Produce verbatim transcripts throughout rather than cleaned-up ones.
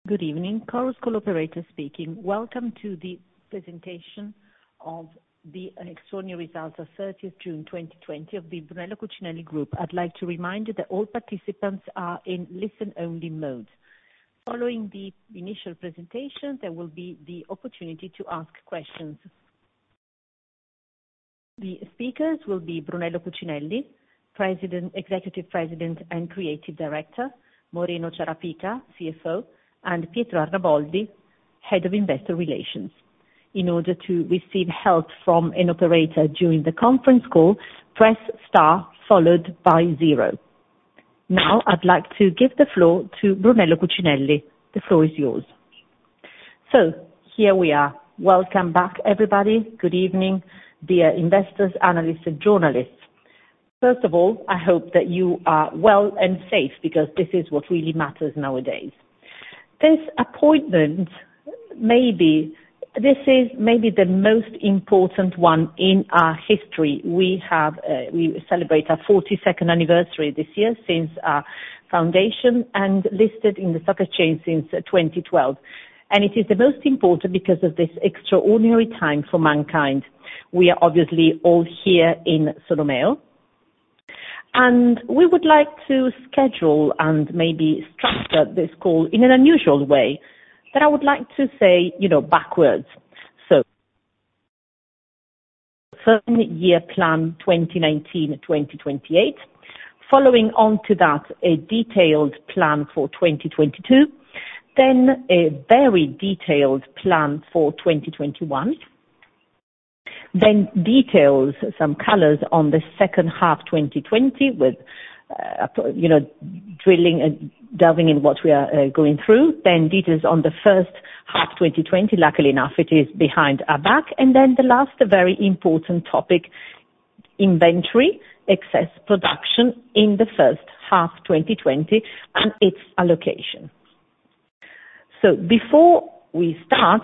Good evening. Chorus Call operator speaking. Welcome to the presentation of the extraordinary results of thirtieth June twenty twenty of the Brunello Cucinelli Group. I'd like to remind you that all participants are in listen-only mode. Following the initial presentation, there will be the opportunity to ask questions. The speakers will be Brunello Cucinelli, President, Executive President and Creative Director, Moreno Ciarapica, C F O, and Pietro Arnaboldi, Head of Investor Relations. In order to receive help from an operator during the conference call, press star followed by zero. Now I'd like to give the floor to Brunello Cucinelli. The floor is yours. So, here we are. Welcome back, everybody. Good evening, dear investors, analysts, and journalists. First of all, I hope that you are well and safe, because this is what really matters nowadays. This appointment, maybe, this is maybe the most important one in our history. We have, uh, we celebrate our forty-second anniversary this year since our foundation, and listed in the stock exchange since twenty twelve. And it is the most important because of this extraordinary time for mankind. We are obviously all here in Solomeo. And we would like to schedule and maybe structure this call in an unusual way, that I would like to say, you know, backwards. So, seven-year plan twenty nineteen to twenty twenty-eight, following on to that, a detailed plan for twenty twenty-two, then a very detailed plan for twenty twenty-one, then details, some colors on the second half twenty twenty with, uh, you know, drilling and delving in what we are uh, going through. Then details on the first half twenty twenty. Luckily enough, it is behind our back. And then the last very important topic, inventory, excess production in the first half twenty twenty and its allocation. So before we start,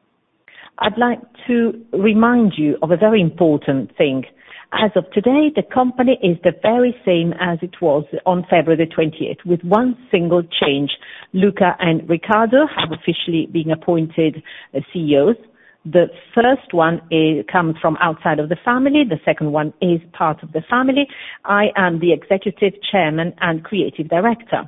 I'd like to remind you of a very important thing. As of today, the company is the very same as it was on February the twenty-eighth, with one single change. Luca and Riccardo have officially been appointed uh, C E Os. The first one is, comes from outside of the family. The second one is part of the family. I am the Executive Chairman and Creative Director.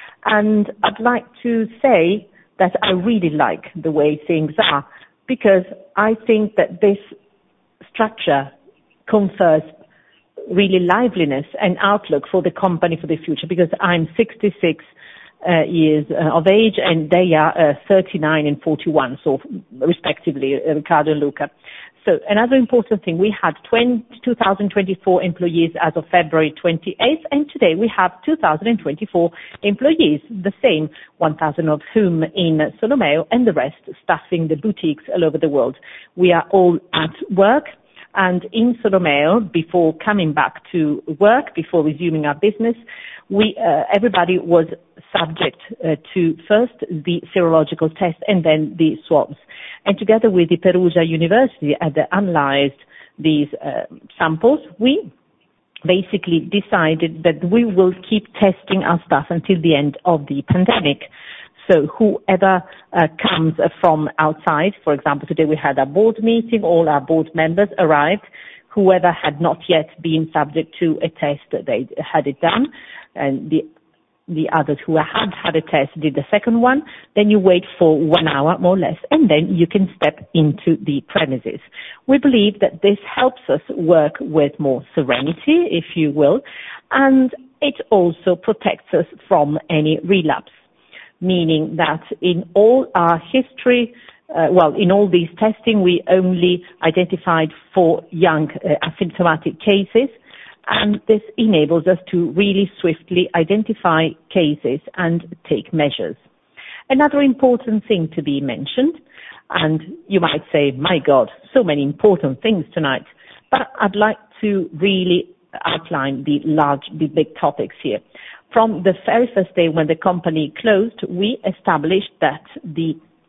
And I'd like to say that I really like the way things are, because I think that this structure confers really liveliness and outlook for the company for the future, because I'm sixty-six uh, years uh, of age and they are uh, thirty-nine and forty-one, so respectively, uh, Riccardo and Luca. So another important thing, we had two thousand twenty-four employees as of February twenty-eighth, and today we have two thousand twenty-four employees, the same, one thousand of whom in Solomeo and the rest staffing the boutiques all over the world. We are all at work, and in Solomeo, before coming back to work, before resuming our business, we uh, everybody was subject uh, to first the serological test and then the swabs. And together with the Perugia University, had analyzed these uh, samples, we basically decided that we will keep testing our staff until the end of the pandemic. So whoever uh, comes from outside, for example, today we had a board meeting, all our board members arrived. Whoever had not yet been subject to a test, they had it done. And the the others who had had a test did the second one. Then you wait for one hour, more or less, and then you can step into the premises. We believe that this helps us work with more serenity, if you will, and it also protects us from any relapse, meaning that in all our history, uh, well, in all these testing, we only identified four young uh, asymptomatic cases, and this enables us to really swiftly identify cases and take measures. Another important thing to be mentioned, and you might say, my God, so many important things tonight, but I'd like to really outline the large, the big topics here. From the very first day when the company closed, we established that the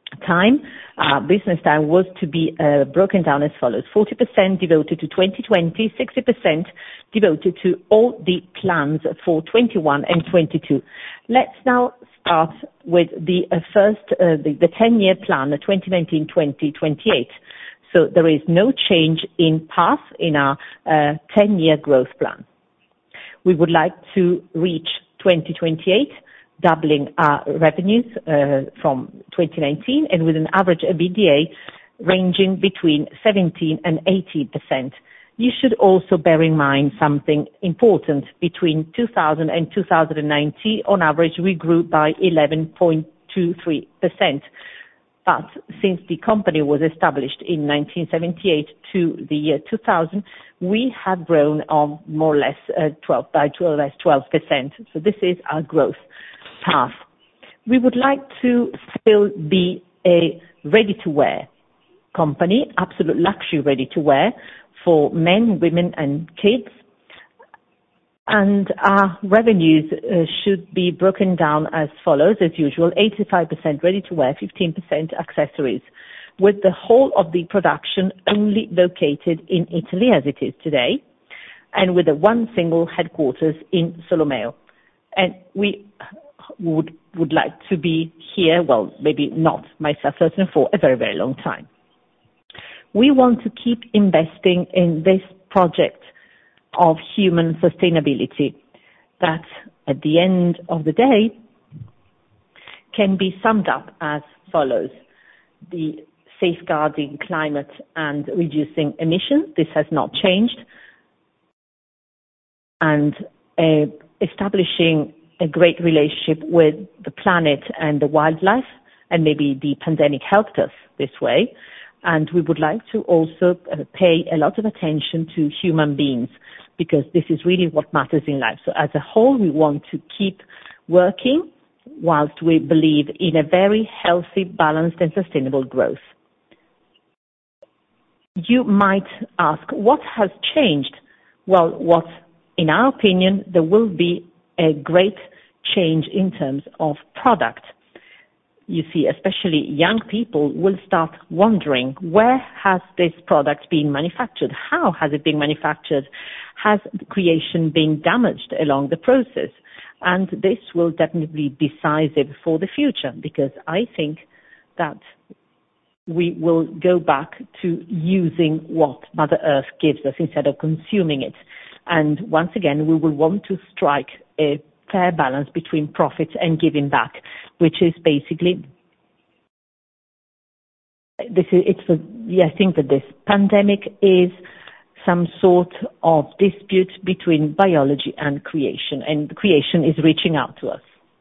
time, uh, business time was to be uh, broken down as follows: forty percent devoted to twenty twenty, sixty percent devoted to all the plans for twenty-one and twenty-two. Let's now start with the uh, first, uh, the, the ten-year plan, the twenty nineteen to twenty twenty-eight. So there is no change in path in our uh, ten-year growth plan. We would like to reach twenty twenty-eight, doubling our revenues uh, from twenty nineteen, and with an average EBITDA ranging between seventeen and eighteen percent. You should also bear in mind something important. Between two thousand and two thousand nineteen, on average, we grew by eleven point two three percent. But since the company was established in nineteen seventy-eight to the year two thousand, we have grown on more or less uh, twelve by twelve, twelve percent. So this is our growth path. We would like to still be a ready-to-wear company, absolute luxury ready-to-wear for men, women, and kids. And our revenues uh, should be broken down as follows, as usual: eighty-five percent ready-to-wear, fifteen percent accessories, with the whole of the production only located in Italy as it is today, and with a one single headquarters in Solomeo. And we would would like to be here, well, maybe not myself personally, for a very, very long time. We want to keep investing in this project of human sustainability that at the end of the day can be summed up as follows: the safeguarding climate and reducing emissions. This has not changed. And uh, establishing a great relationship with the planet and the wildlife, and maybe the pandemic helped us this way. And we would like to also uh, pay a lot of attention to human beings, because this is really what matters in life. So as a whole, we want to keep working whilst we believe in a very healthy, balanced and sustainable growth. You might ask, what has changed? Well, what, in our opinion, there will be a great change in terms of product. You see, especially young people will start wondering, where has this product been manufactured? How has it been manufactured? Has the creation been damaged along the process? And this will definitely be decisive for the future, because I think that we will go back to using what Mother Earth gives us instead of consuming it. And once again, we will want to strike a fair balance between profits and giving back, which is basically, this is, it's a, yeah, I think that this pandemic is some sort of dispute between biology and creation, and creation is reaching out to us.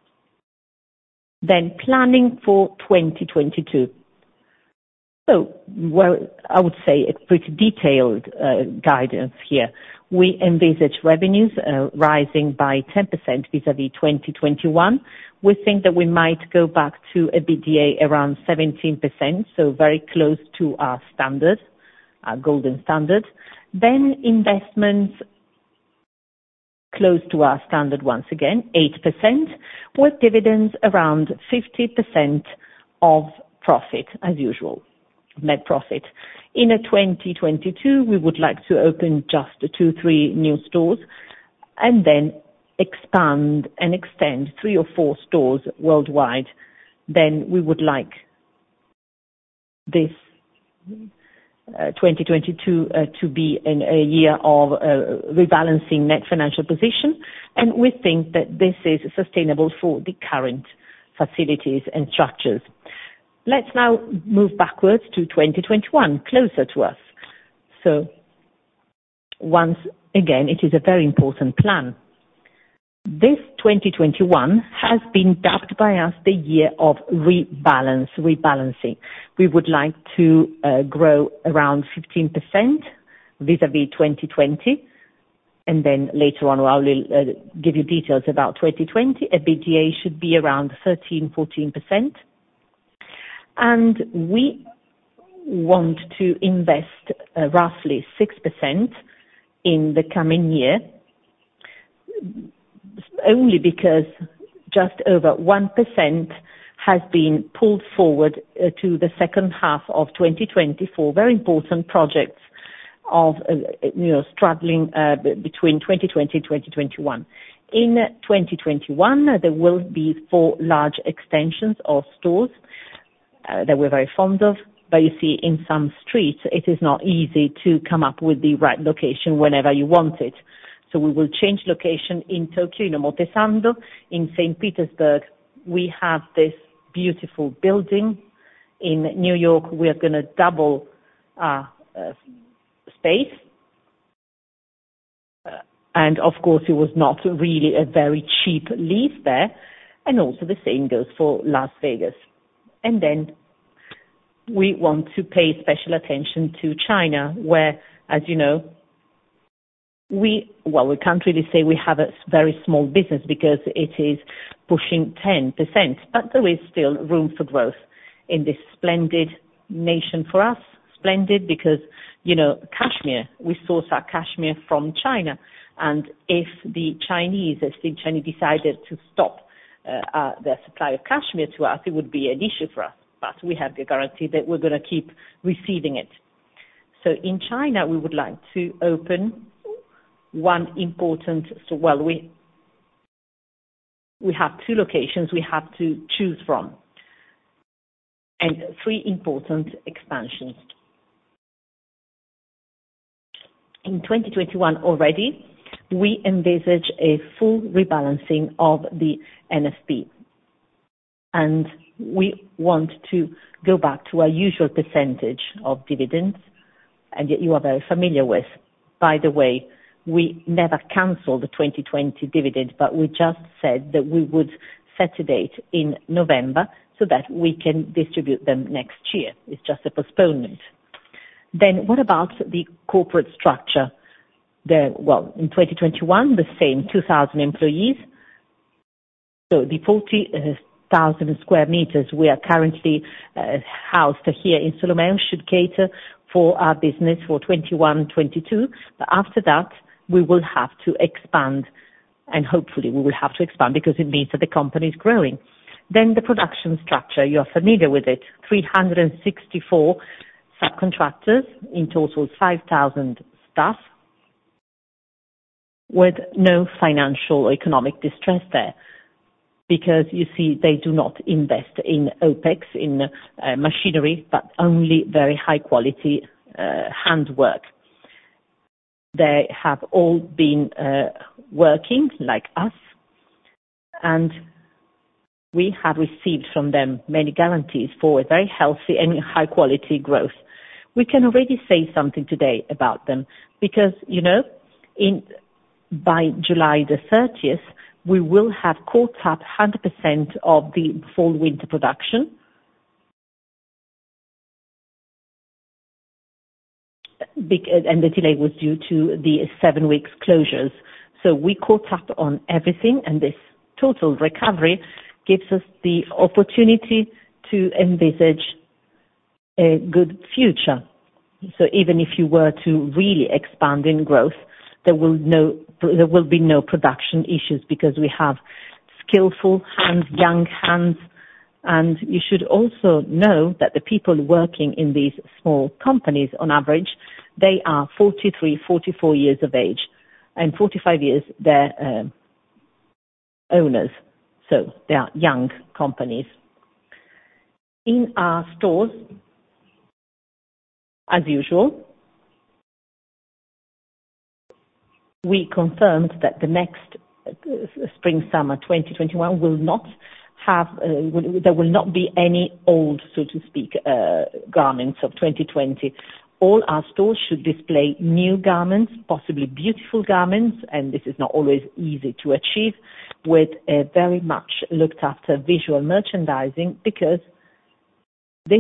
Then planning for twenty twenty-two. So, well, I would say a pretty detailed uh, guidance here. We envisage revenues uh, rising by ten percent vis-à-vis twenty twenty-one. We think that we might go back to EBITDA around seventeen percent, so very close to our standard, our golden standard. Then investments close to our standard once again, eight percent, with dividends around fifty percent of profit as usual. Net profit. In a twenty twenty-two, we would like to open just two, three new stores, and then expand and extend three or four stores worldwide. Then we would like this uh, twenty twenty-two uh, to be an, a year of uh, rebalancing net financial position, and we think that this is sustainable for the current facilities and structures. Let's now move backwards to twenty twenty-one, closer to us. So, once again, it is a very important plan. This twenty twenty-one has been dubbed by us the year of rebalance, rebalancing. We would like to uh, grow around fifteen percent vis-à-vis twenty twenty. And then later on, I will uh, give you details about twenty twenty. EBITDA should be around thirteen, fourteen percent. And we want to invest uh, roughly six percent in the coming year, only because just over one percent has been pulled forward uh, to the second half of twenty twenty for very important projects of, uh, you know, straddling uh, b- between twenty twenty and twenty twenty-one. In twenty twenty-one, uh, there will be four large extensions of stores uh, that we're very fond of. But you see, in some streets, it is not easy to come up with the right location whenever you want it. So we will change location in Tokyo, in Omotesando. In Saint Petersburg, we have this beautiful building. In New York, we are going to double our uh, space. Uh, and of course, it was not really a very cheap lease there. And also the same goes for Las Vegas. And then we want to pay special attention to China, where, as you know, we, well, we can't really say we have a very small business because it is pushing ten percent, but there is still room for growth in this splendid nation for us. Splendid because, you know, cashmere, we source our cashmere from China. And if the Chinese, if the Chinese decided to stop uh, uh, their supply of cashmere to us, it would be an issue for us. But we have the guarantee that we're going to keep receiving it. So in China, we would like to open one important, so well, we we have two locations we have to choose from, and three important expansions. In twenty twenty-one already, we envisage a full rebalancing of the N F P. And we want to go back to our usual percentage of dividends, and yet you are very familiar with. By the way, we never canceled the twenty twenty dividend, but we just said that we would set a date in November so that we can distribute them next year. It's just a postponement. Then what about the corporate structure? There, well, in twenty twenty-one, the same, two thousand employees. So the forty thousand square meters we are currently uh, housed here in Solomeo should cater for our business for twenty-one twenty-two. But after that, we will have to expand, and hopefully we will have to expand because it means that the company is growing. Then the production structure, you are familiar with it, three hundred sixty-four subcontractors, in total five thousand staff, with no financial or economic distress there. Because, you see, they do not invest in OPEX, in uh, machinery, but only very high-quality uh, handwork. They have all been uh, working like us, and we have received from them many guarantees for a very healthy and high-quality growth. We can already say something today about them because, you know, in by July the thirtieth, we will have caught up one hundred percent of the fall-winter production. And the delay was due to the seven weeks closures. So we caught up on everything, and this total recovery gives us the opportunity to envisage a good future. So even if you were to really expand in growth, there will no there will be no production issues because we have skillful hands, young hands, and you should also know that the people working in these small companies, on average, they are forty-three, forty-four years of age, and forty-five years they're uh, owners. So they are young companies. In our stores, as usual, we confirmed that the next uh, spring-summer twenty twenty-one will not have, uh, will, there will not be any old, so to speak, uh, garments of twenty twenty. All our stores should display new garments, possibly beautiful garments, and this is not always easy to achieve, with a very much looked after visual merchandising, because this,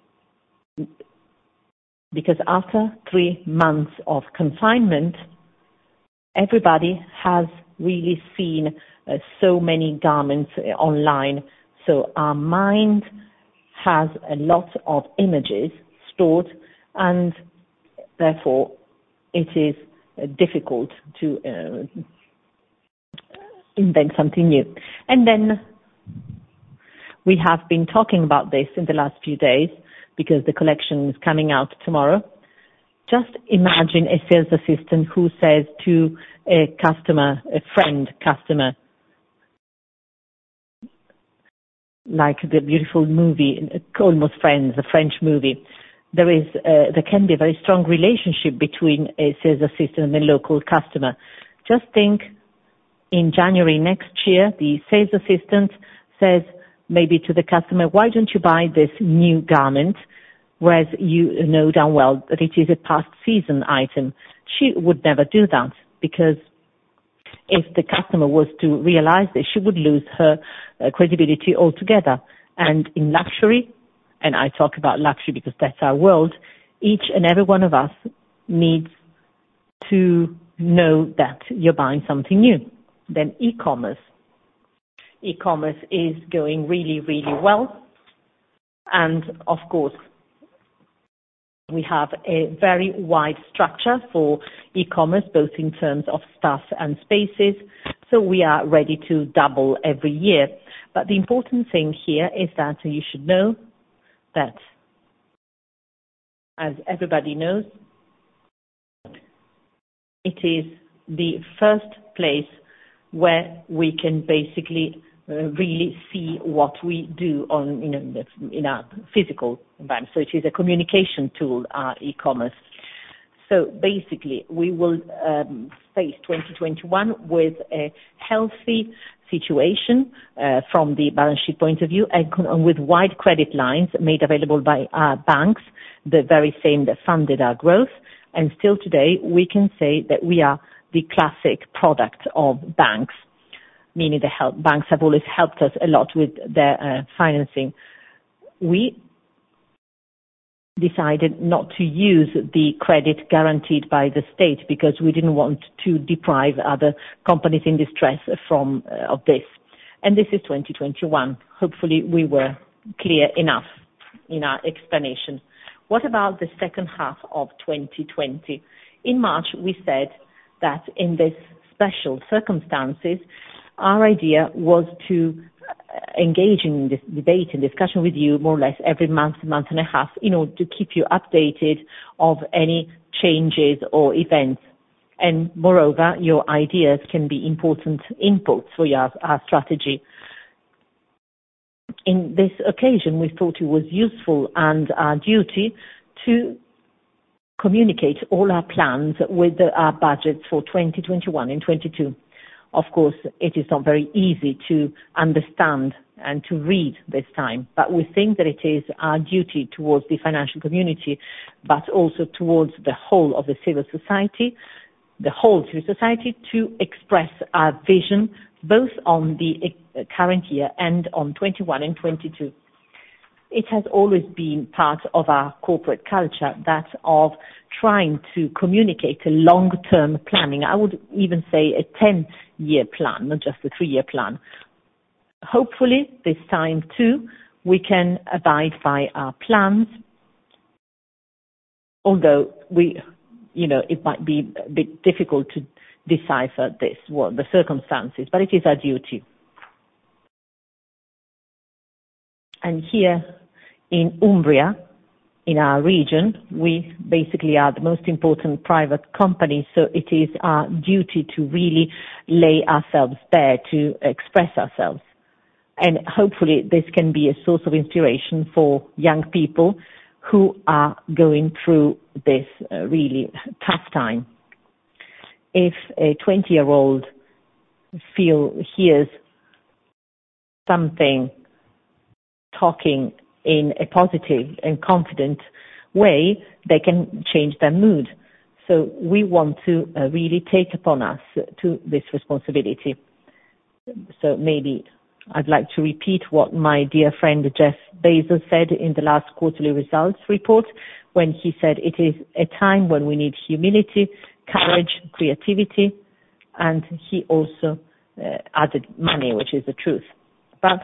because after three months of confinement, everybody has really seen uh, so many garments uh, online. So our mind has a lot of images stored, and therefore it is uh, difficult to uh, invent something new. And then We have been talking about this in the last few days because the collection is coming out tomorrow. Just imagine a sales assistant who says to a customer, a friend customer, like the beautiful movie, Almost Friends, a French movie, there is, uh, there can be a very strong relationship between a sales assistant and a local customer. Just think, in January next year, the sales assistant says maybe to the customer, why don't you buy this new garment? Whereas you know damn well that it is a past season item. She would never do that, because if the customer was to realize this, she would lose her uh, credibility altogether. And in luxury, and I talk about luxury because that's our world, each and every one of us needs to know that you're buying something new. Then e-commerce. E-commerce is going really, really well. And of course, we have a very wide structure for e-commerce, both in terms of staff and spaces. So we are ready to double every year. But the important thing here is that you should know that, as everybody knows, it is the first place where we can basically uh, really see what we do on, you know, in a physical environment. So it is a communication tool, uh, e-commerce. So basically, we will um, face twenty twenty-one with a healthy situation uh, from the balance sheet point of view, and con- with wide credit lines made available by our banks, the very same that funded our growth. And still today, we can say that we are the classic product of banks, meaning the help, banks have always helped us a lot with their uh, financing. We decided not to use the credit guaranteed by the state because we didn't want to deprive other companies in distress from uh, of this. And this is twenty twenty-one. Hopefully we were clear enough in our explanation. What about the second half of twenty twenty? In March, we said that in this special circumstances, our idea was to engage in this debate and discussion with you more or less every month, month and a half, in order to keep you updated of any changes or events. And moreover, your ideas can be important inputs for your, our strategy. In this occasion, we thought it was useful and our duty to communicate all our plans with the, our budgets for twenty twenty-one and twenty-two. Of course, it is not very easy to understand and to read this time, but we think that it is our duty towards the financial community, but also towards the whole of the civil society, the whole civil society, to express our vision both on the current year and on twenty-one and twenty-two. It has always been part of our corporate culture, that of trying to communicate a long-term planning. I would even say a ten-year plan, not just a three-year plan. Hopefully, this time too, we can abide by our plans, although we, you know, it might be a bit difficult to decipher this, what the circumstances, but it is our duty. And here in Umbria, in our region, we basically are the most important private company, so it is our duty to really lay ourselves bare, to express ourselves. And hopefully this can be a source of inspiration for young people who are going through this uh, really tough time. If a twenty-year-old feel hears something talking in a positive and confident way, they can change their mood. So we want to uh, really take upon us to this responsibility. So maybe I'd like to repeat what my dear friend Jeff Bezos said in the last quarterly results report, when he said it is a time when we need humility, courage, creativity, and he also uh, added money, which is the truth. But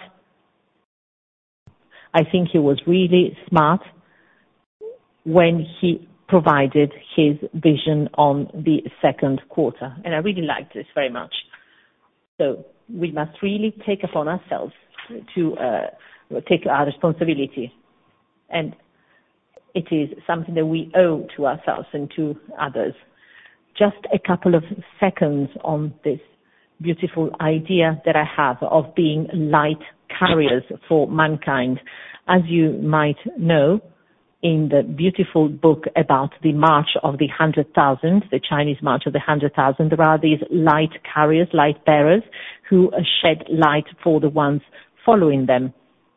I think he was really smart when he provided his vision on the second quarter. And I really liked this very much. So we must really take upon ourselves to uh, take our responsibility. And it is something that we owe to ourselves and to others. Just a couple of seconds on this beautiful idea that I have of being light carriers for mankind. As you might know, in the beautiful book about the March of the one hundred thousand, the Chinese March of the one hundred thousand, there are these light carriers, light bearers, who shed light for the ones following them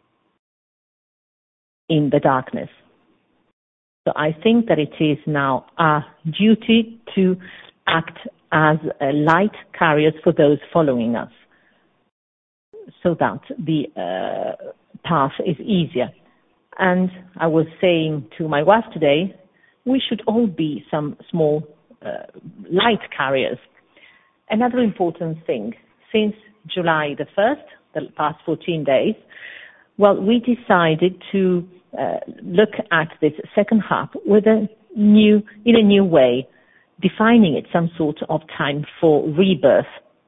in the darkness. So I think that it is now our duty to act as uh, light carriers for those following us, so that the uh, path is easier. And I was saying to my wife today, we should all be some small uh, light carriers. Another important thing, since July the first, the past fourteen days, well, we decided to uh, look at this second half with a new, in a new way, defining it some sort of time for rebirth.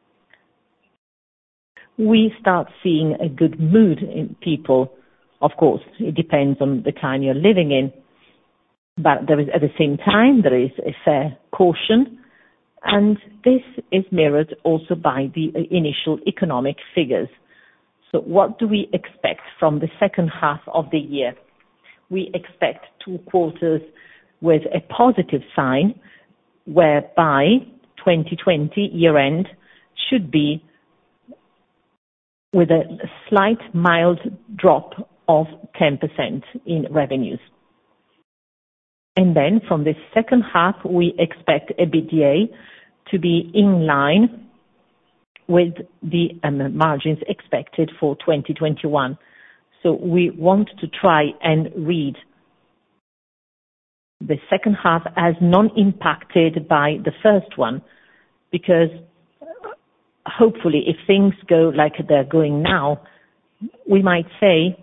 We start seeing a good mood in people. Of course, it depends on the time you're living in, but there is, at the same time, there is a fair caution, and this is mirrored also by the initial economic figures. So what do we expect from the second half of the year? We expect two quarters with a positive sign, whereby twenty twenty year-end should be with a slight mild drop of ten percent in revenues. And then from the second half, we expect EBITDA to be in line with the um, margins expected for twenty twenty-one. So we want to try and read the second half as non-impacted by the first one, because hopefully if things go like they're going now, we might say,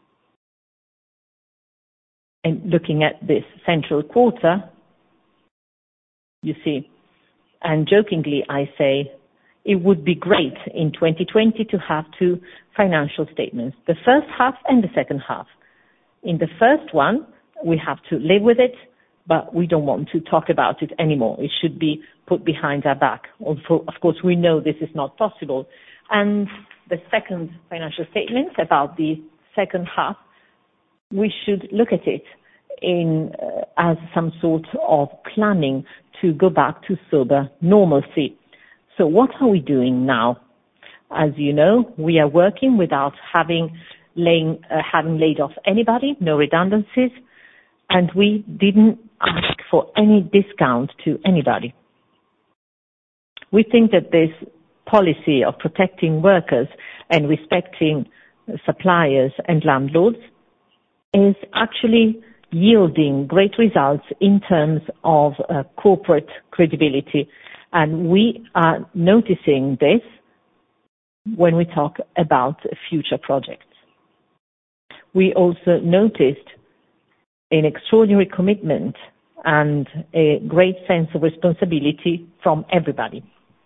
and looking at this central quarter, you see, and jokingly I say, it would be great in twenty twenty to have two financial statements, the first half and the second half. In the first one, we have to live with it, but we don't want to talk about it anymore. It should be put behind our back. Although, of course, we know this is not possible. And the second financial statement about the second half, we should look at it in uh, as some sort of planning to go back to sober normalcy. So what are we doing now? As you know, we are working without having, laying, uh, having laid off anybody, no redundancies, and we didn't ask for any discount to anybody. We think that this policy of protecting workers and respecting suppliers and landlords is actually yielding great results in terms of uh, corporate credibility. And we are noticing this when we talk about future projects. We also noticed an extraordinary commitment and a great sense of responsibility from everybody.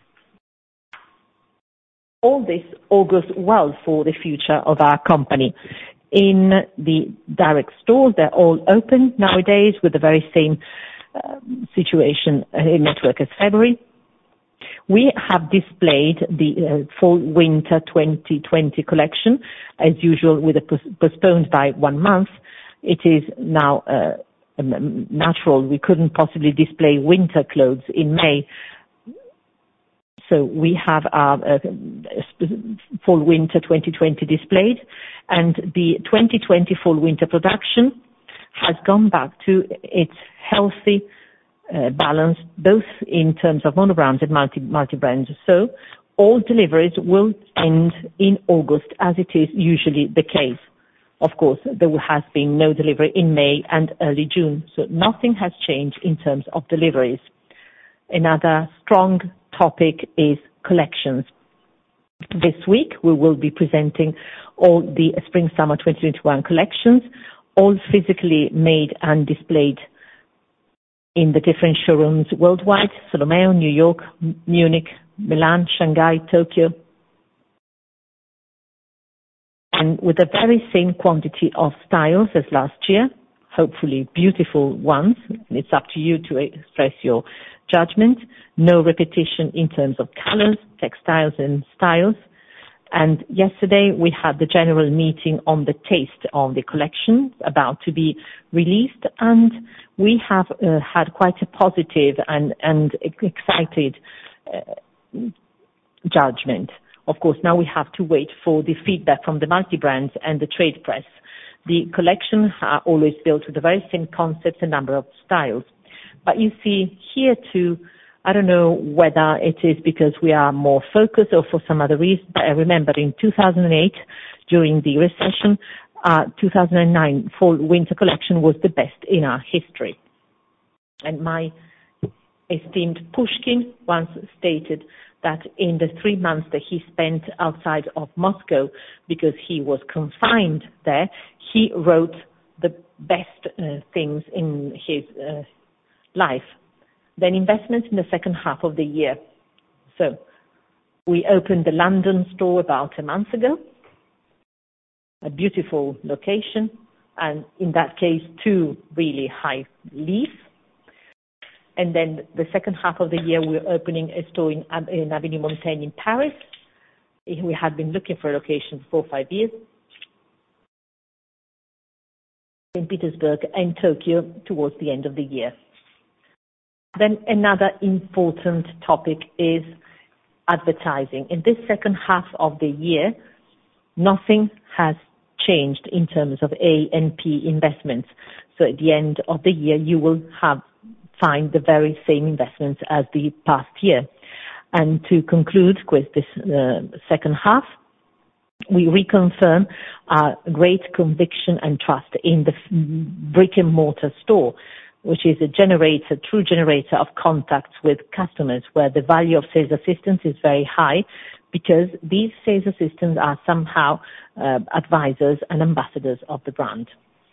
All this augurs well for the future of our company. In the direct stores, they're all open nowadays with the very same uh, situation in network as February. We have displayed the uh, fall-winter twenty twenty collection, as usual, with a postponed by one month. It is now uh, natural. We couldn't possibly display winter clothes in May. So we have our uh, fall-winter twenty twenty displayed, and the twenty twenty fall-winter production has gone back to its healthy uh, balance, both in terms of monobrands and multi, multi-brands. So all deliveries will end in August, as it is usually the case. Of course, there has been no delivery in May and early June, so nothing has changed in terms of deliveries. Another strong topic is collections. This week, we will be presenting all the Spring-Summer twenty twenty-one collections, all physically made and displayed in the different showrooms worldwide: Solomeo, New York, Munich, Milan, Shanghai, Tokyo. and with the very same quantity of styles as last year, hopefully beautiful ones. It's up to you to express your judgment. No repetition in terms of colors, textiles and styles. And yesterday we had the general meeting on the taste of the collection about to be released, and we have uh, had quite a positive and, and excited uh, judgment. Of course, now we have to wait for the feedback from the multi-brands and the trade press. The collection are always built with the very same concepts and number of styles. But you see here too, I don't know whether it is because we are more focused or for some other reason, but I remember in two thousand eight, during the recession, uh, two thousand nine fall-winter collection was the best in our history. And my esteemed Pushkin once stated that in the three months that he spent outside of Moscow, because he was confined there, he wrote the best uh, things in his uh, life. Then investments in the second half of the year. So we opened the London store about a month ago, a beautiful location, and in that case, two really high leaves. And then the second half of the year, we're opening a store in, in Avenue Montaigne in Paris. We had been looking for a location for five years. In Petersburg and Tokyo towards the end of the year. Then another important topic is advertising. In this second half of the year, nothing has changed in terms of A and P investments. So at the end of the year, you will have find the very same investments as the past year. And to conclude with this uh, second half, we reconfirm our great conviction and trust in the brick and mortar store, which is a generator, true generator of contacts with customers, where the value of sales assistants is very high, because these sales assistants are somehow uh, advisors and ambassadors of the brand.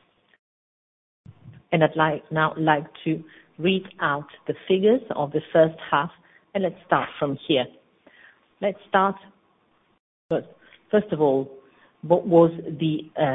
And I'd like now like to read out the figures of the first half, and let's start from here. Let's start, first, first of all, what was the uh,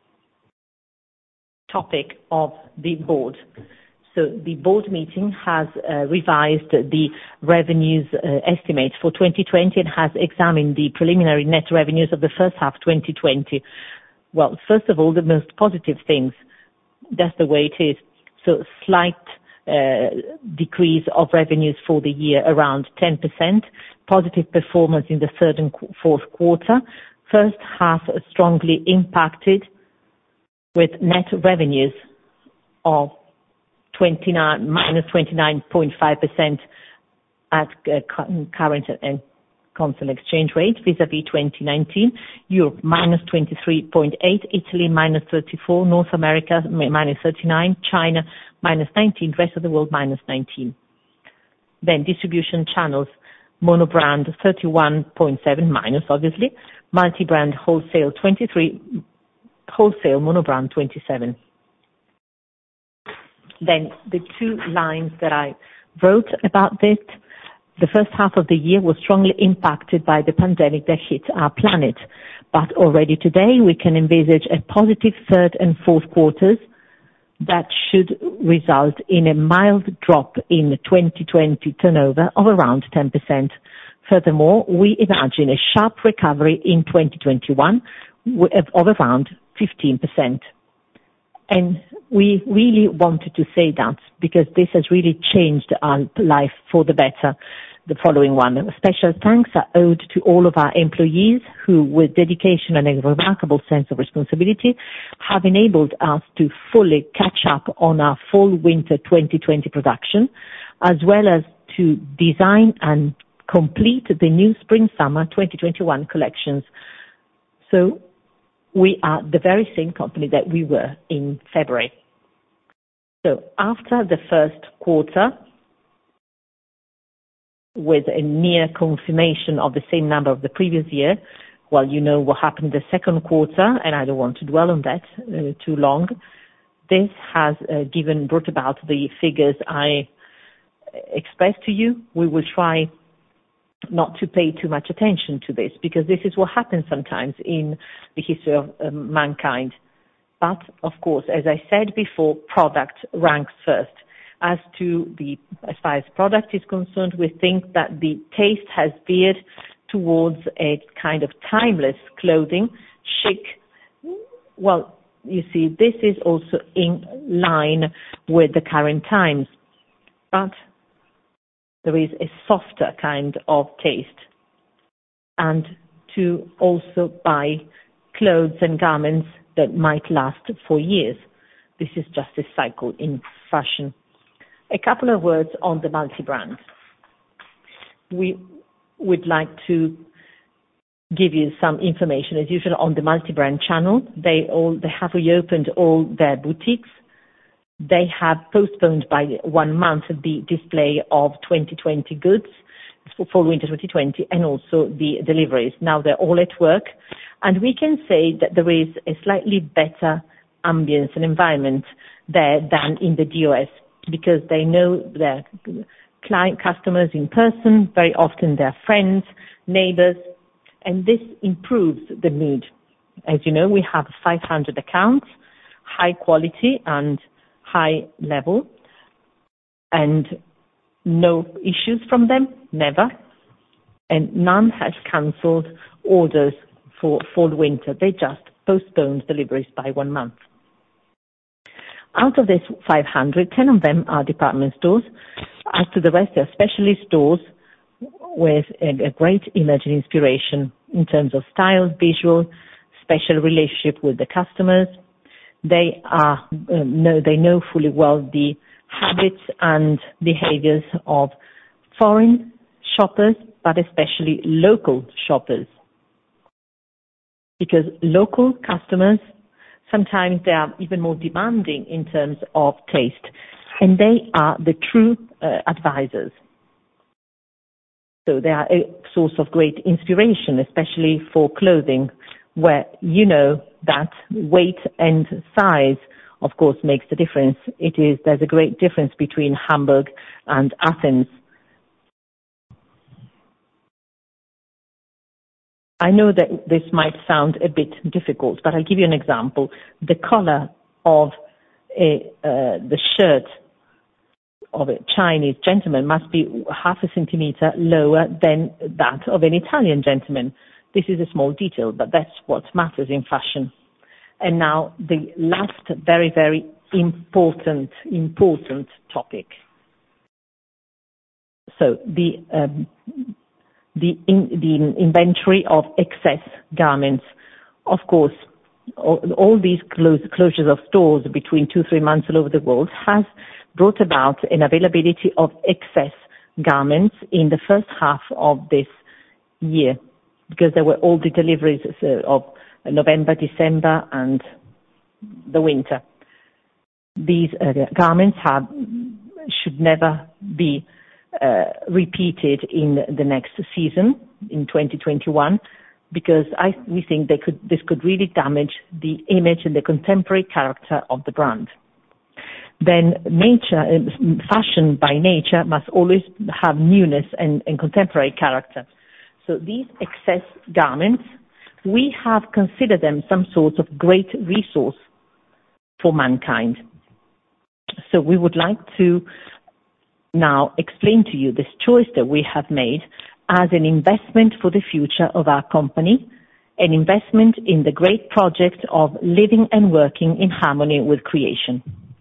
topic of the board? So the board meeting has uh, revised the revenues uh, estimates for twenty twenty and has examined the preliminary net revenues of the first half twenty twenty. Well, first of all, the most positive things, that's the way it is. So slight uh, decrease of revenues for the year, around ten percent. Positive performance in the third and fourth quarter. First half strongly impacted with net revenues of twenty-nine, minus twenty-nine point five percent at uh, current and constant exchange rate vis-à-vis twenty nineteen. Europe minus twenty-three point eight, Italy minus thirty-four, North America minus thirty-nine, China minus nineteen, rest of the world minus nineteen. Then distribution channels, monobrand thirty-one point seven minus obviously, multi-brand wholesale twenty-three, wholesale monobrand twenty-seven. Then the two lines that I wrote about this, the first half of the year was strongly impacted by the pandemic that hit our planet. But already today we can envisage a positive third and fourth quarters that should result in a mild drop in twenty twenty turnover of around ten percent. Furthermore, we imagine a sharp recovery in twenty twenty-one of around fifteen percent. And we really wanted to say that because this has really changed our life for the better. The following one, special thanks are owed to all of our employees who, with dedication and a remarkable sense of responsibility, have enabled us to fully catch up on our fall-winter twenty twenty production, as well as to design and complete the new spring-summer twenty twenty-one collections. So we are the very same company that we were in February. So after the first quarter, with a near confirmation of the same number of the previous year, well, you know what happened in the second quarter, and I don't want to dwell on that uh, too long. This has uh, given, brought about the figures I expressed to you. We will try not to pay too much attention to this, because this is what happens sometimes in the history of um, mankind. But, of course, as I said before, product ranks first. As to the, as far as product is concerned, we think that the taste has veered towards a kind of timeless clothing, chic. Well, you see, this is also in line with the current times. But there is a softer kind of taste. And to also buy clothes and garments that might last for years. This is just a cycle in fashion. A couple of words on the multi-brand. We would like to give you some information, as usual, on the multi-brand channel. They all they have reopened all their boutiques. They have postponed by one month the display of twenty twenty goods for fall winter twenty twenty, and also the deliveries. Now they're all at work, and we can say that there is a slightly better ambience and environment there than in the D O S, because they know their client customers in person, very often their friends, neighbors, and this improves the mood. As you know, we have five hundred accounts, high quality and high level, and no issues from them, never, and none has cancelled orders for fall winter. They just postponed deliveries by one month. Out of this five hundred, ten of them are department stores. As to the rest, they're specialist stores with a, a great image and inspiration in terms of style, visual, special relationship with the customers. They are uh, know they know fully well the habits and behaviors of foreign shoppers, but especially local shoppers, because local customers, sometimes they are even more demanding in terms of taste, and they are the true uh, advisors. So they are a source of great inspiration, especially for clothing, where you know that weight and size, of course, makes the difference. It is, there's a great difference between Hamburg and Athens. I know that this might sound a bit difficult, but I'll give you an example. The collar of a, uh, the shirt of a Chinese gentleman must be half a centimeter lower than that of an Italian gentleman. This is a small detail, but that's what matters in fashion. And now the last very, very important, important topic. So the um, the, in, the inventory of excess garments. Of course, all, all these close, closures of stores between two, three months all over the world has brought about an availability of excess garments in the first half of this year, because there were all the deliveries of November, December, and the winter. These uh, garments have, should never be uh, repeated in the next season, in twenty twenty-one, because I, we think they could, this could really damage the image and the contemporary character of the brand. Then nature, fashion by nature must always have newness and, and contemporary character. So these excess garments, we have considered them some sort of great resource for mankind. So we would like to now explain to you this choice that we have made as an investment for the future of our company, an investment in the great project of living and working in harmony with creation.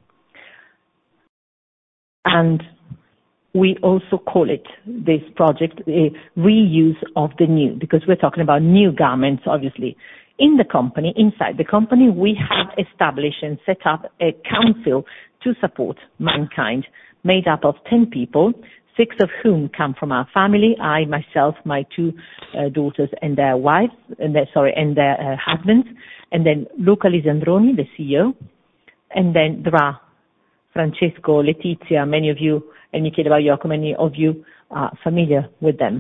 And we also call it, this project, a reuse of the new, because we're talking about new garments, obviously. In the company, inside the company, we have established and set up a council to support mankind, made up of ten people, six of whom come from our family, I, myself, my two uh, daughters and their wives, and their, sorry, and their uh, husbands, and then Luca Lisandroni, the C E O, and then there are Francesco, Letizia, many of you, and Michele Baiocco, many of you are familiar with them.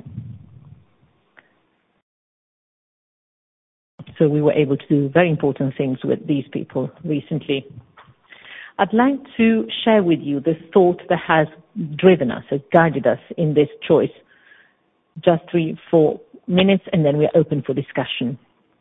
So we were able to do very important things with these people recently. I'd like to share with you the thought that has driven us, has guided us in this choice. just three, four minutes, and then we're open for discussion.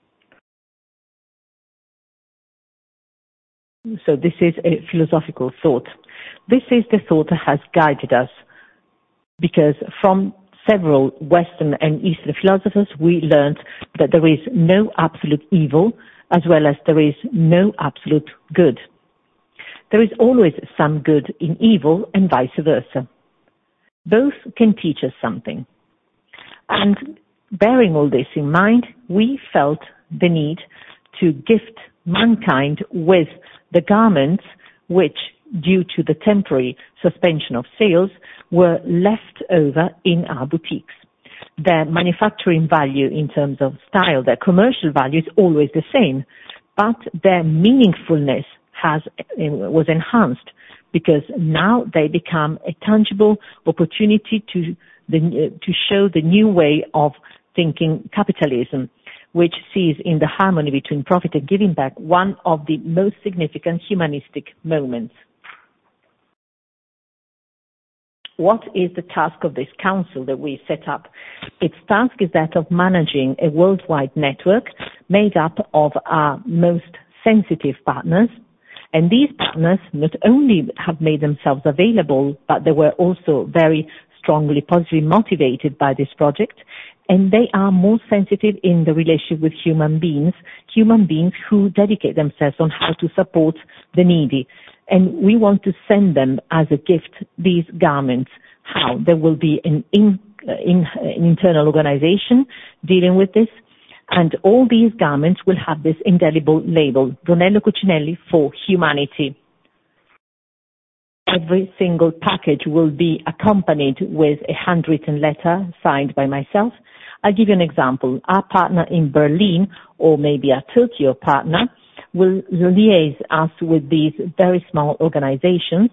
So this is a philosophical thought. This is the thought that has guided us, because from several Western and Eastern philosophers, we learned that there is no absolute evil, as well as there is no absolute good. There is always some good in evil and vice versa. Both can teach us something. And bearing all this in mind, we felt the need to gift mankind with the garments which, due to the temporary suspension of sales, were left over in our boutiques. Their manufacturing value in terms of style, their commercial value is always the same, but their meaningfulness has was enhanced, because now they become a tangible opportunity to the, to show the new way of thinking capitalism, which sees in the harmony between profit and giving back one of the most significant humanistic moments. What is the task of this council that we set up? Its task is that of managing a worldwide network made up of our most sensitive partners. And these partners not only have made themselves available, but they were also very strongly positively motivated by this project. And they are more sensitive in the relationship with human beings, human beings who dedicate themselves on how to support the needy. And we want to send them as a gift these garments. How? There will be an, in, in, an internal organization dealing with this. And all these garments will have this indelible label, Brunello Cucinelli for humanity. Every single package will be accompanied with a handwritten letter signed by myself. I'll give you an example. Our partner in Berlin, or maybe our Tokyo partner, will liaise us with these very small organizations,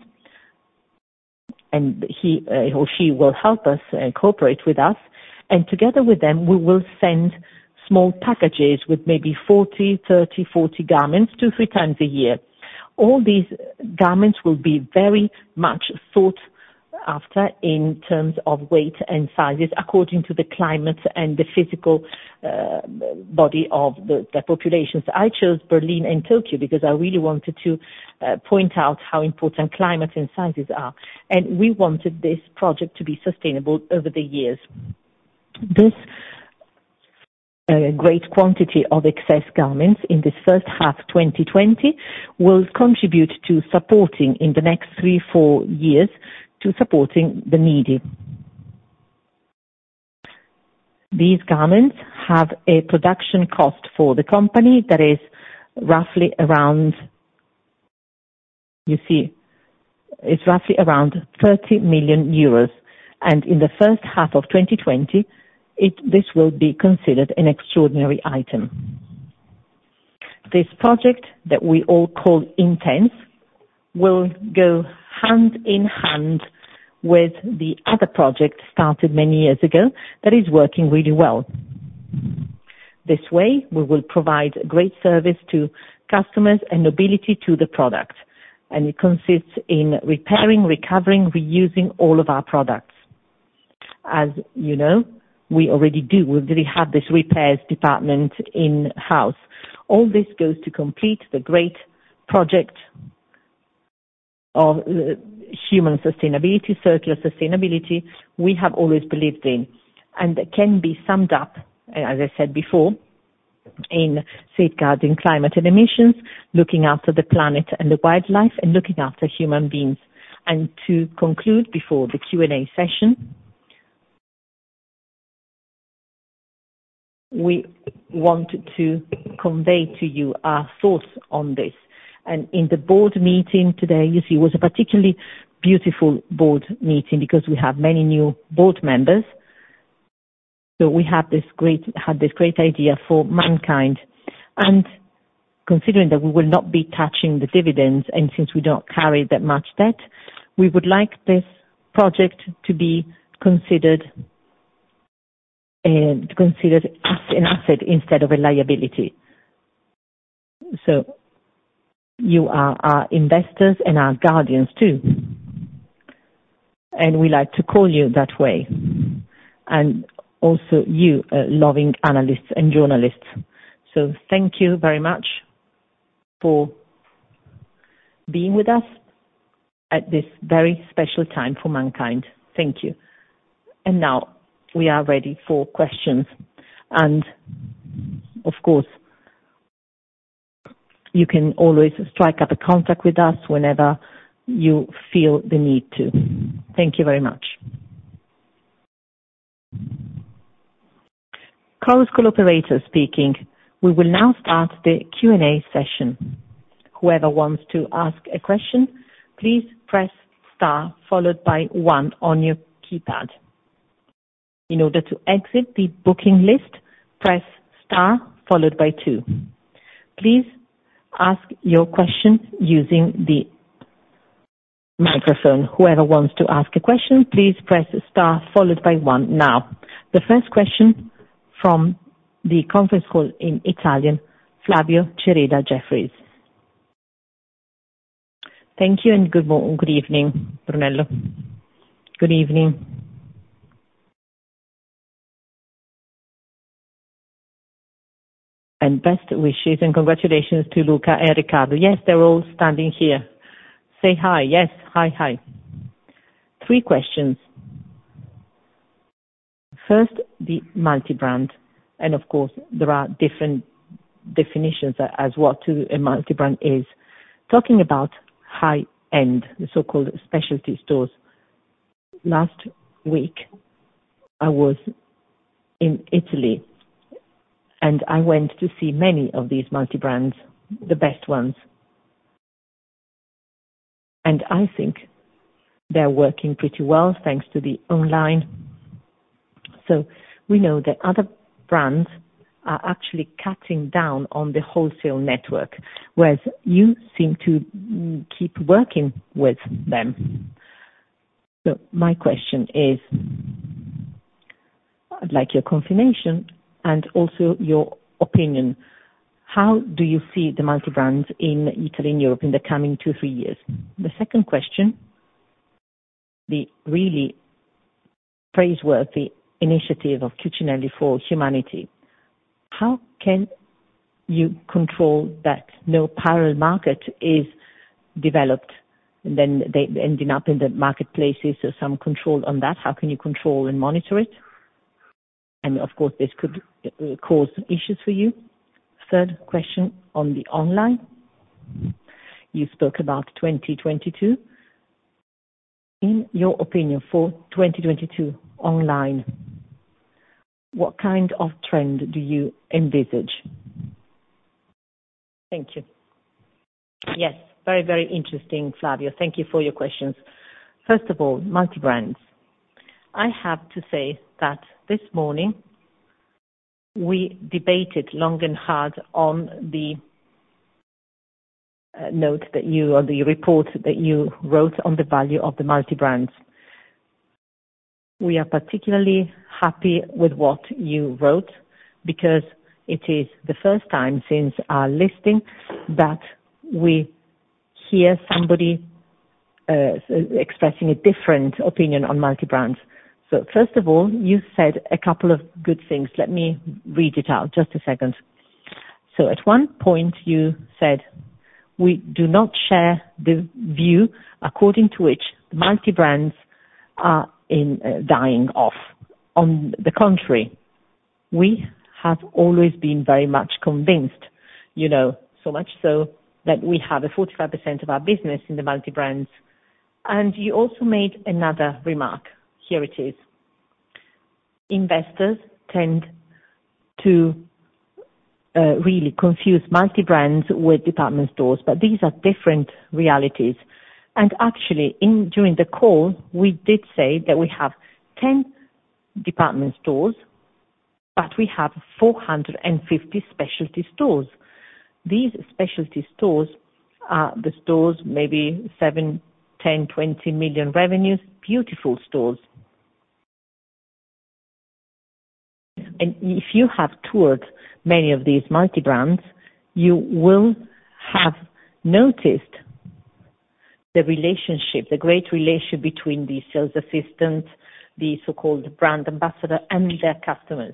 and he uh, or she will help us uh, cooperate with us, and together with them we will send small packages with maybe forty, thirty, forty garments two, three times a year. All these garments will be very much thought after in terms of weight and sizes according to the climate and the physical uh, body of the, the populations. I chose Berlin and Tokyo because I really wanted to uh, point out how important climate and sizes are. And we wanted this project to be sustainable over the years. This a great quantity of excess garments in this first half twenty twenty will contribute to supporting in the next three, four years to supporting the needy. These garments have a production cost for the company that is roughly around, you see, it's roughly around thirty million euros. And in the first half of twenty twenty, It, this will be considered an extraordinary item. This project that we all call Intense will go hand in hand with the other project started many years ago that is working really well. This way, we will provide great service to customers and nobility to the product. And it consists in repairing, recovering, reusing all of our products. As you know, we already do. We already have this repairs department in-house. All this goes to complete the great project of uh, human sustainability, circular sustainability we have always believed in, and that can be summed up, as I said before, in safeguarding climate and emissions, looking after the planet and the wildlife, and looking after human beings. And to conclude before the Q and A session, we want to convey to you our thoughts on this. And in the board meeting today, you see, it was a particularly beautiful board meeting because we have many new board members. So we have this great, had this great idea for mankind. And considering that we will not be touching the dividends, and since we don't carry that much debt, we would like this project to be considered and considered as an asset instead of a liability. So you are our investors and our guardians too. And we like to call you that way. And also you, uh, loving analysts and journalists. So thank you very much for being with us at this very special time for mankind. Thank you. And now we are ready for questions. And of course, you can always strike up a contact with us whenever you feel the need to. Thank you very much. Chorus Call operator speaking. We will now start the Q and A session. Whoever wants to ask a question, please press star followed by one on your keypad. In order to exit the booking list, press star followed by two. Please ask your question using the microphone. Whoever wants to ask a question, please press star followed by one now. The first question from the conference call in Italian, Flavio Cereda, Jefferies. Thank you and good, mo- good evening, Brunello. Good evening. And best wishes and congratulations to Luca and Riccardo. Yes, they're all standing here. Say hi. Yes, hi, hi. Three questions. First, the multi-brand. And of course, there are different definitions as what a multi-brand is. Talking about high-end, the so-called specialty stores. Last week, I was in Italy and I went to see many of these multi-brands, the best ones. And I think they're working pretty well thanks to the online. So we know that other brands are actually cutting down on the wholesale network, whereas you seem to keep working with them. So my question is, I'd like your confirmation and also your opinion. How do you see the multi-brands in Italy and Europe in the coming two, three years? The second question, the really praiseworthy initiative of Cucinelli for Humanity. How can you control that no parallel market is developed and then they ending up in the marketplaces, so some control on that? How can you control and monitor it? And of course, this could uh, cause issues for you. Third question on the online. You spoke about twenty twenty-two. In your opinion, for twenty twenty-two online, what kind of trend do you envisage? Thank you. Yes, very, very interesting, Flavio. Thank you for your questions. First of all, multi-brands. I have to say that this morning we debated long and hard on the uh, note that you, or the report that you wrote on the value of the multi-brands. We are particularly happy with what you wrote because it is the first time since our listing that we hear somebody uh, expressing a different opinion on multi-brands. So first of all, you said a couple of good things. Let me read it out, just a second. So at one point you said, we do not share the view according to which multi-brands are in uh, dying off. On the contrary, we have always been very much convinced, you know, so much so that we have a forty-five percent of our business in the multi-brands. And you also made another remark. Here it is. Investors tend to uh, really confuse multi-brands with department stores, but these are different realities. And actually, in during the call, we did say that we have ten department stores, but we have four hundred fifty specialty stores. These specialty stores are the stores, maybe seven, ten, twenty million revenues, beautiful stores. And if you have toured many of these multi-brands, you will have noticed the relationship, the great relationship between the sales assistant, the so-called brand ambassador, and their customers.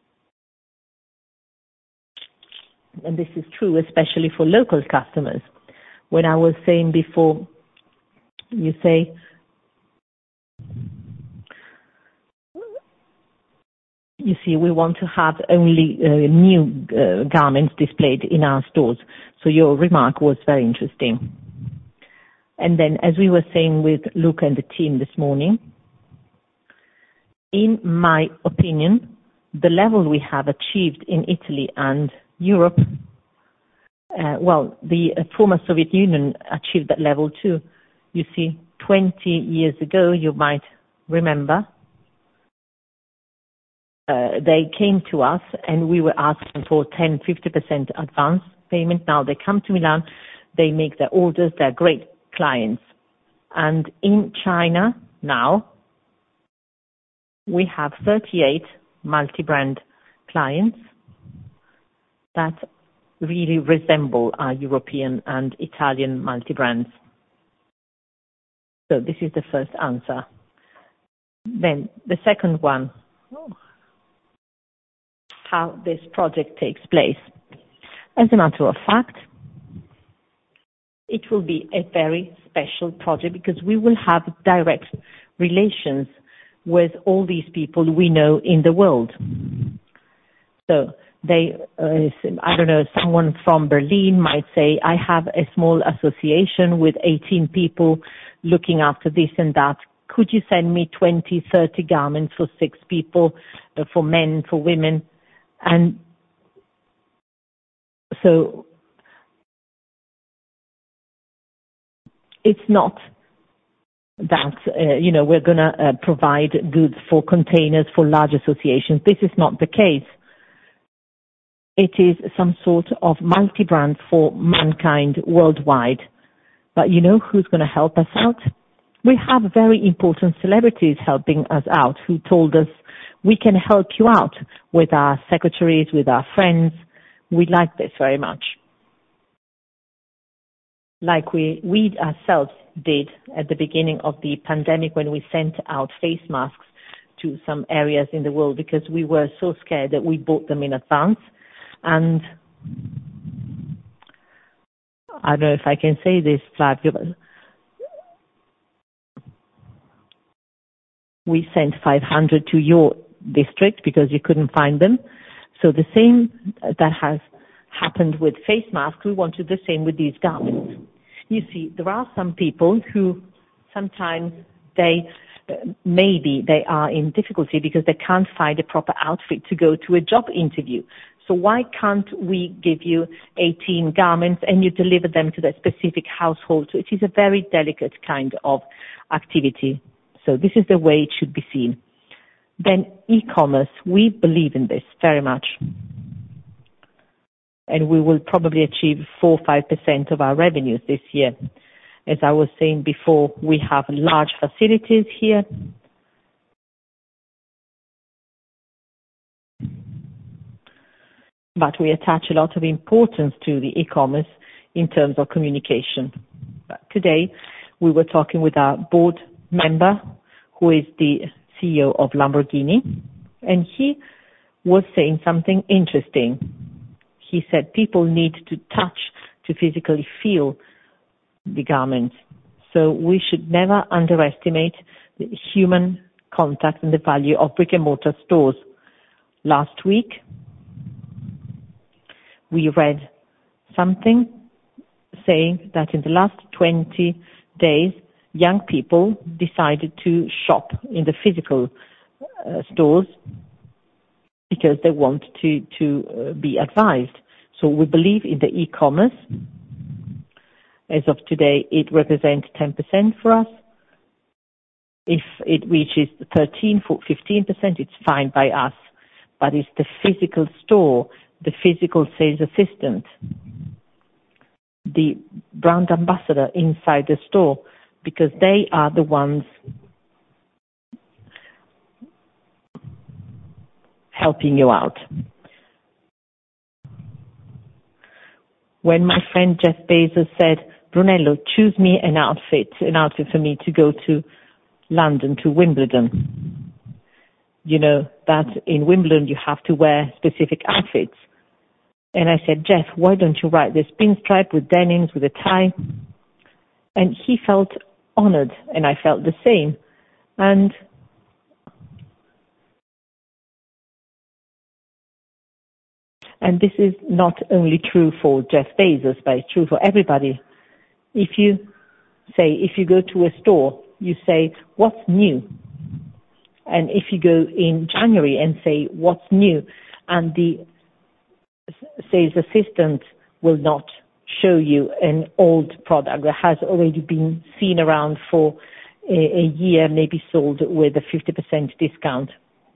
And this is true, especially for local customers. When I was saying before, you say, you see, we want to have only uh, new uh, garments displayed in our stores. So your remark was very interesting. And then, as we were saying with Luca and the team this morning, in my opinion, the level we have achieved in Italy and Europe, uh, well, the uh, former Soviet Union achieved that level too. You see, twenty years ago, you might remember, uh, they came to us and we were asking for ten, fifty percent advance payment. Now they come to Milan, they make their orders, they're great clients. And in China now, we have thirty-eight multi-brand clients that really resemble our European and Italian multi-brands. So this is the first answer. Then the second one, how this project takes place. As a matter of fact, it will be a very special project because we will have direct relations with all these people we know in the world. So they, uh, I don't know, someone from Berlin might say, I have a small association with eighteen people looking after this and that. Could you send me twenty, thirty garments for six people, uh, for men, for women? And so it's not that, uh, you know, we're going to uh, provide goods for containers for large associations. This is not the case. It is some sort of multi-brand for mankind worldwide. But you know who's going to help us out? We have very important celebrities helping us out who told us we can help you out with our secretaries, with our friends. We like this very much. Like we, we ourselves did at the beginning of the pandemic when we sent out face masks to some areas in the world because we were so scared that we bought them in advance. And I don't know if I can say this, Flavio, but we sent five hundred to your district because you couldn't find them. So the same that has happened with face masks, we want to do the same with these garments. You see, there are some people who sometimes they, maybe they are in difficulty because they can't find a proper outfit to go to a job interview. So why can't we give you eighteen garments and you deliver them to that specific household? So it is a very delicate kind of activity. So this is the way it should be seen. Then e-commerce, we believe in this very much. And we will probably achieve four or five percent of our revenues this year. As I was saying before, we have large facilities here. But we attach a lot of importance to the e-commerce in terms of communication. But today, we were talking with our board member, who is the C E O of Lamborghini, and he was saying something interesting. He said people need to touch, to physically feel the garments. So we should never underestimate the human contact and the value of brick and mortar stores. Last week, we read something saying that in the last twenty days, young people decided to shop in the physical uh, stores because they want to, to uh, be advised. So we believe in the e-commerce. As of today, it represents ten percent for us. If it reaches thirteen, fifteen percent, it's fine by us. But it's the physical store, the physical sales assistant, the brand ambassador inside the store, because they are the ones helping you out. When my friend Jeff Bezos said Brunello, choose me an outfit, an outfit for me to go to London, to Wimbledon. You know that in Wimbledon you have to wear specific outfits. And I said, Jeff, why don't you write this pinstripe with denims, with a tie? And he felt honored, and I felt the same. And and this is not only true for Jeff Bezos, but it's true for everybody. If you say, if you go to a store, you say, what's new? And if you go in January and say, what's new? And the sales assistant will not show you an old product that has already been seen around for a, a year, maybe sold with a fifty percent discount.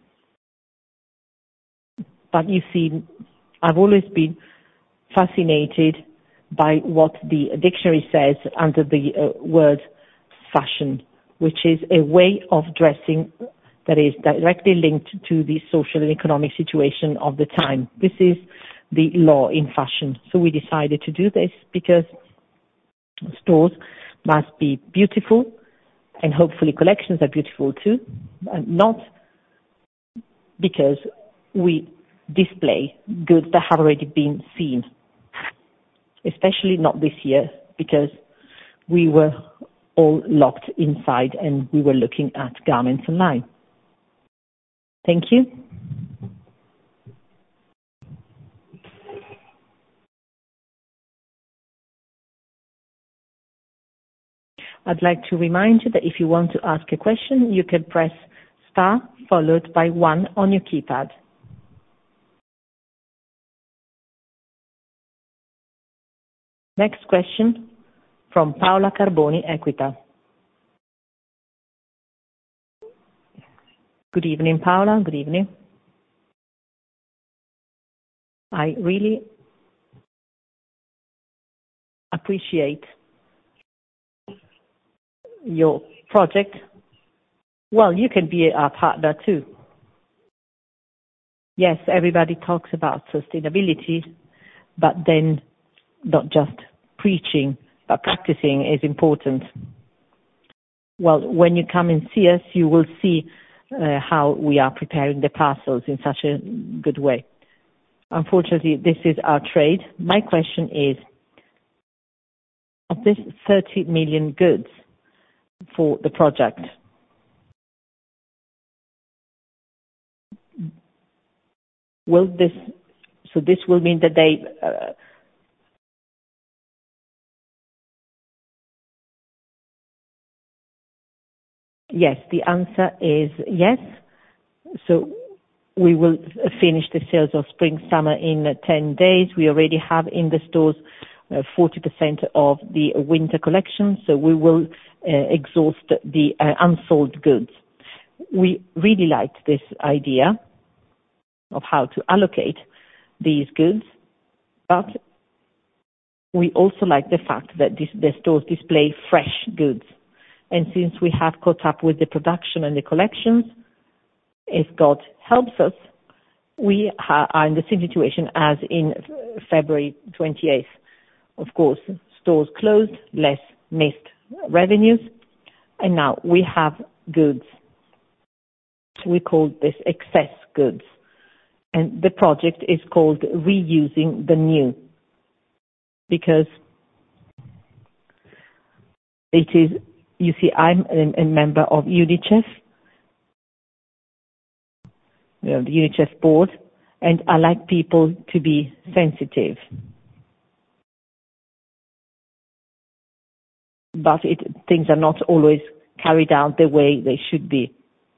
But you see, I've always been fascinated by what the dictionary says under the uh, word fashion, which is a way of dressing that is directly linked to the social and economic situation of the time. This is the law in fashion. So we decided to do this because stores must be beautiful, and hopefully collections are beautiful too, and not because we display goods that have already been seen, especially not this year, because we were all locked inside and we were looking at garments online. Thank you. I'd like to remind you that if you want to ask a question, you can press star followed by one on your keypad. Next question from Paola Carboni, Equita. Good evening, Paola. Good evening. I really appreciate your project. Well, you can be a partner too. Yes, everybody talks about sustainability, but then not just preaching, but practicing is important. Well, when you come and see us, you will see uh, how we are preparing the parcels in such a good way. Unfortunately, this is our trade. My question is, of this thirty million goods for the project, will this, so this will mean that they, uh, yes, the answer is yes. So we will finish the sales of spring summer in ten days. We already have in the stores uh, forty percent of the winter collection, so we will uh, exhaust the uh, unsold goods. We really liked this idea of how to allocate these goods, but we also like the fact that this, the stores display fresh goods. And since we have caught up with the production and the collections, if God helps us, we ha- are in the same situation as in February twenty-eighth. Of course, stores closed, less missed revenues, and now we have goods. We call this excess goods. And the project is called Reusing the New, because it is, you see, I'm a, a member of UNICEF, you know, the UNICEF board, and I like people to be sensitive. But it, things are not always carried out the way they should be.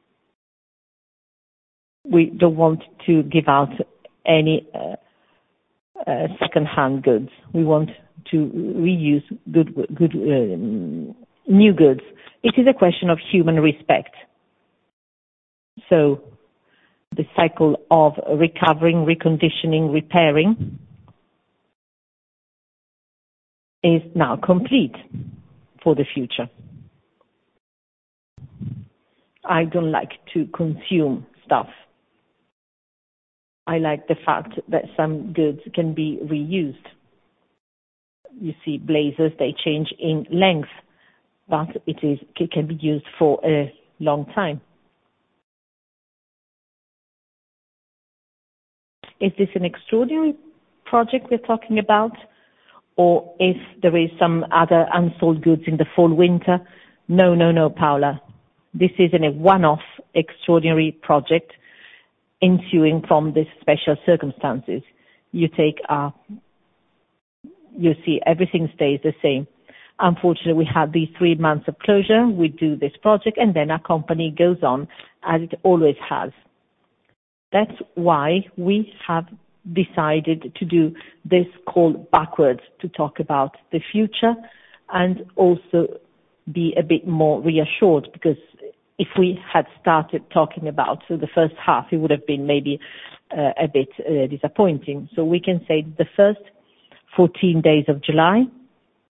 We don't want to give out any uh, uh, second-hand goods. We want to reuse good, good, uh, new goods. It is a question of human respect. So the cycle of recovering, reconditioning, repairing is now complete for the future. I don't like to consume stuff. I like the fact that some goods can be reused. you see blazers, they change in length, but it is it can be used for a long time. Is this an extraordinary project we're talking about? Or if there is some other unsold goods in the fall winter? No, no, no, Paula. This isn't a one-off extraordinary project ensuing from these special circumstances. You take, uh, you see, everything stays the same. Unfortunately, we had these three months of closure. We do this project, and then our company goes on as it always has. That's why we have decided to do this call backwards, to talk about the future and also be a bit more reassured, because if we had started talking about so the first half, it would have been maybe uh, a bit uh, disappointing. So we can say the first fourteen days of July